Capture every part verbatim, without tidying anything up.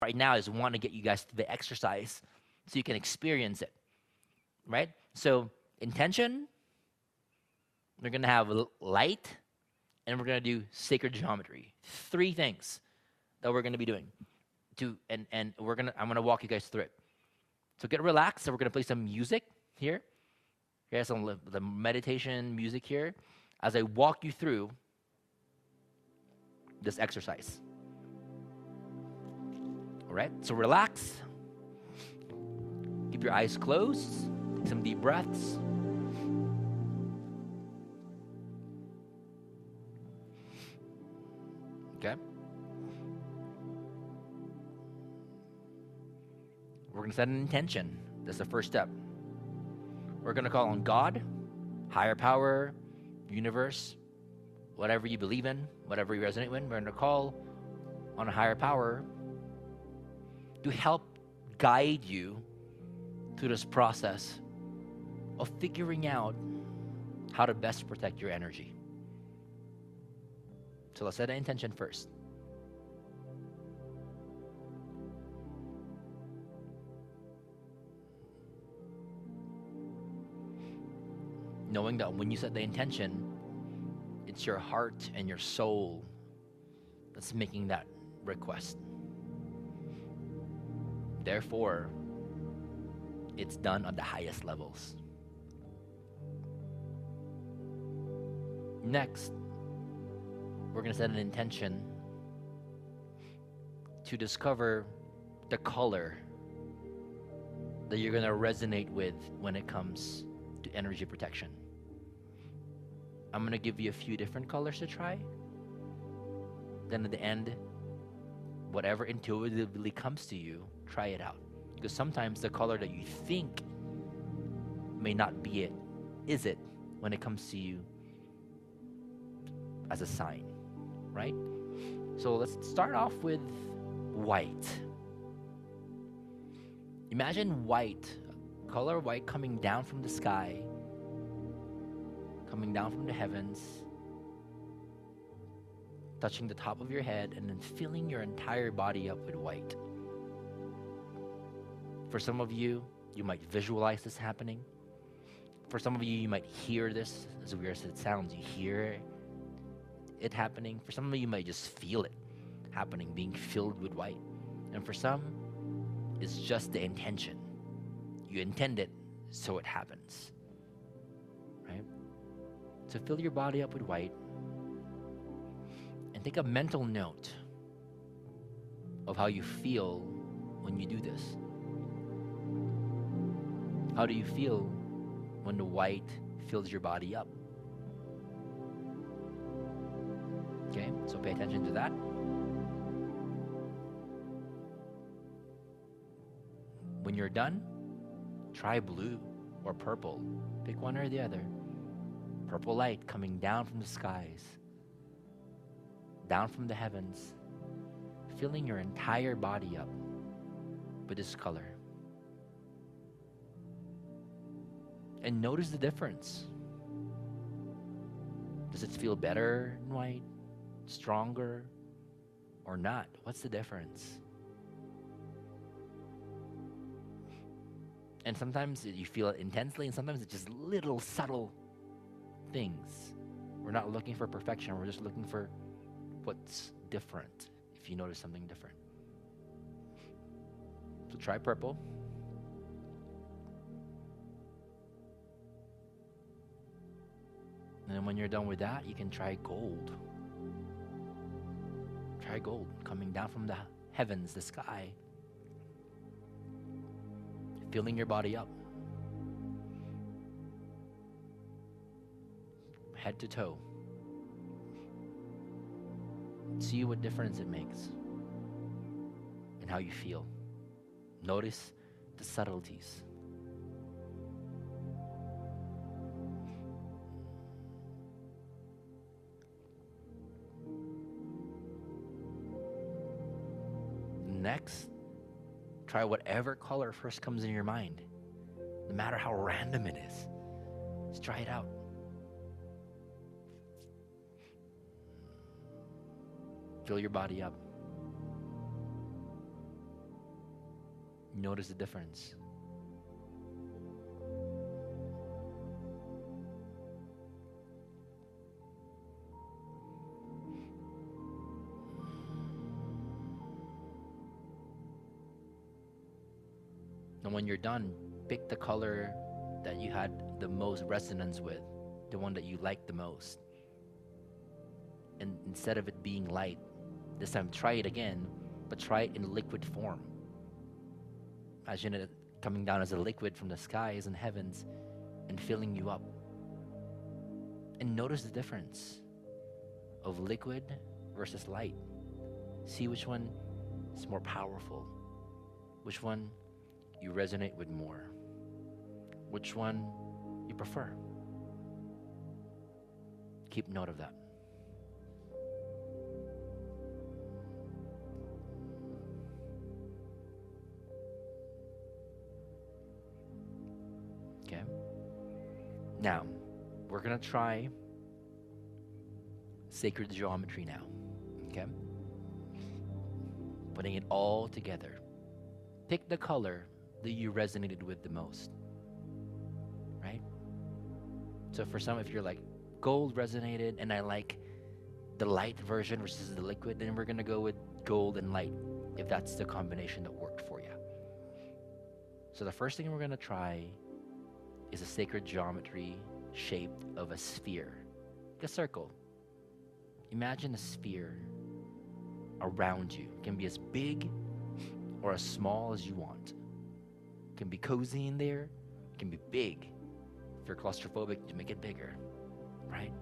right now is want to get you guys to the exercise so you can experience it, right? So intention, we're gonna have l- light, and we're gonna do sacred geometry. Three things that we're gonna be doing. To and and we're gonna I'm gonna walk you guys through it. So get relaxed. So we're gonna play some music here. Here's some li- the meditation music here as I walk you through this exercise. All right. So relax. Keep your eyes closed. Take some deep breaths. Okay. We're gonna set an intention. That's the first step. We're gonna call on God, higher power, universe, whatever you believe in, whatever you resonate with. We're gonna call on a higher power to help guide you through this process of figuring out how to best protect your energy. So let's set an intention first. Knowing that when you set the intention, it's your heart and your soul that's making that request. Therefore, it's done on the highest levels. Next, we're going to set an intention to discover the color that you're going to resonate with when it comes to energy protection. I'm going to give you a few different colors to try. Then at the end, whatever intuitively comes to you, try it out. Because sometimes the color that you think may not be it, is it, when it comes to you as a sign, right? So let's start off with white. Imagine white, color white coming down from the sky, coming down from the heavens, touching the top of your head, and then filling your entire body up with white. For some of you, you might visualize this happening. For some of you, you might hear this, as weird as it sounds, you hear it happening. For some of you, you might just feel it happening, being filled with white. And for some, it's just the intention. You intend it, so it happens, right? So fill your body up with white and take a mental note of how you feel when you do this. How do you feel when the white fills your body up? Okay, so pay attention to that. When you're done, try blue or purple. Pick one or the other. Purple light coming down from the skies, down from the heavens, filling your entire body up with this color. And notice the difference. Does it feel better in white, stronger, or not? What's the difference? And sometimes you feel it intensely, and sometimes it's just little subtle things. We're not looking for perfection, we're just looking for what's different, if you notice something different. So try purple. And then when you're done with that, you can try gold. Try gold coming down from the heavens, the sky, filling your body up, head to toe. See what difference it makes and how you feel. Notice the subtleties. Next, try whatever color first comes in your mind, no matter how random it is. Just try it out. Fill your body up. Notice the difference. And when you're done, pick the color that you had the most resonance with, the one that you like the most. And instead of it being light, this time try it again, but try it in liquid form. Imagine it coming down as a liquid from the skies and heavens and filling you up. And notice the difference of liquid versus light. See which one is more powerful, which one you resonate with more, which one you prefer. Keep note of that. Okay. Now, we're gonna try sacred geometry now. Okay. Putting it all together. Pick the color that you resonated with the most. Right? So for some, if you're like gold resonated and I like the light version versus the liquid, then we're gonna go with gold and light if that's the combination that worked for you. So the first thing we're gonna try is a sacred geometry shaped of a sphere, like a circle. Imagine a sphere around you. It can be as big or as small as you want. It can be cozy in there. It can be big. If you're claustrophobic, you make it bigger, right?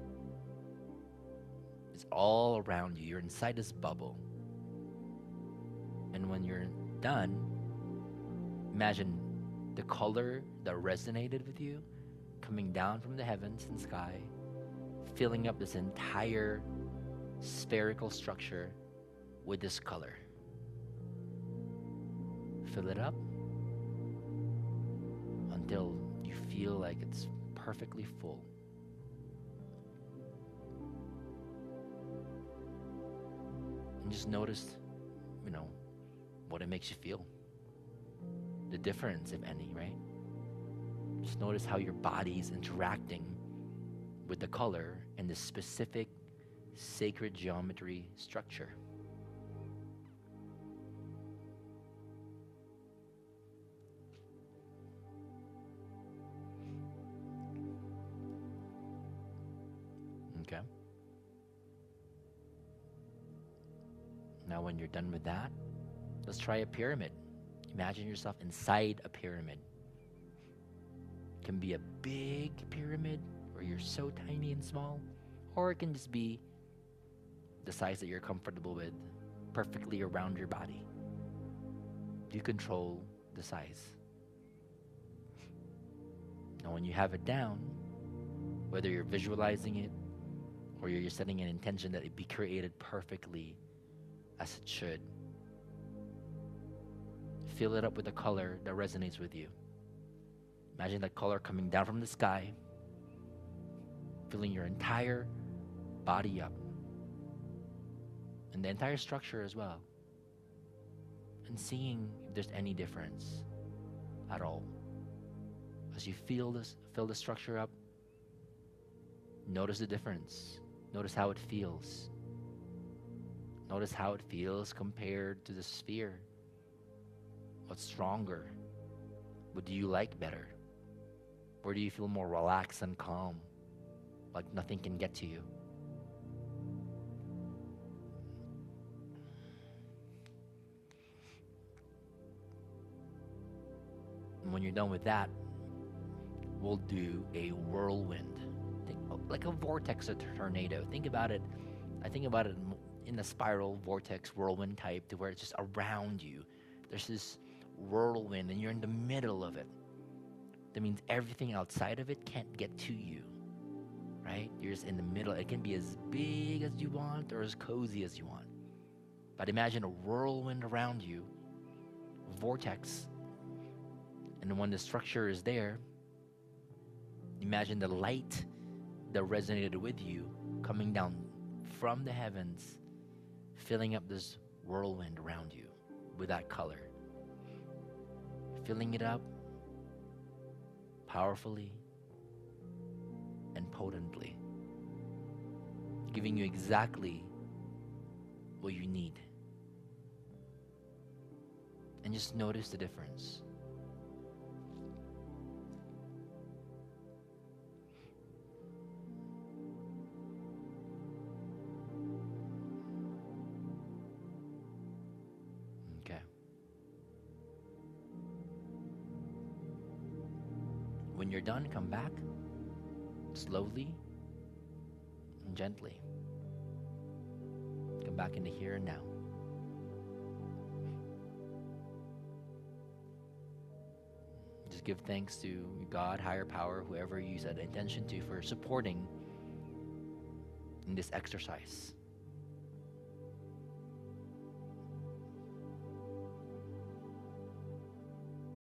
It's all around you. You're inside this bubble. And when you're done, imagine the color that resonated with you coming down from the heavens and sky, filling up this entire spherical structure with this color. Fill it up until you feel like it's perfectly full. And just notice, you know, what it makes you feel. The difference, if any, right? Just notice how your body is interacting with the color and the specific sacred geometry structure. Okay. Now when you're done with that, let's try a pyramid. Imagine yourself inside a pyramid. It can be a big pyramid where you're so tiny and small, or it can just be the size that you're comfortable with, perfectly around your body. You control the size. Now when you have it down, whether you're visualizing it or you're just setting an intention that it be created perfectly as it should, fill it up with a color that resonates with you. Imagine that color coming down from the sky, filling your entire body up, and the entire structure as well, and seeing if there's any difference at all. As you feel this, fill the structure up, notice the difference. Notice how it feels. Notice how it feels compared to the sphere. What's stronger? What do you like better? Where do you feel more relaxed and calm, like nothing can get to you? And when you're done with that, we'll do a whirlwind. Think, like a vortex, a tornado. Think about it. I think about it in a spiral vortex whirlwind type, to where it's just around you. There's this whirlwind and you're in the middle of it. That means everything outside of it can't get to you, right? You're just in the middle. It can be as big as you want or as cozy as you want. But imagine a whirlwind around you, vortex. And when the structure is there, imagine the light that resonated with you coming down from the heavens, filling up this whirlwind around you with that color. filling it up powerfully and potently, giving you exactly what you need. And just notice the difference. Okay. When you're done, come back slowly and gently. Come back into here and now. Just give thanks to God, higher power, whoever you set intention to, for supporting in this exercise.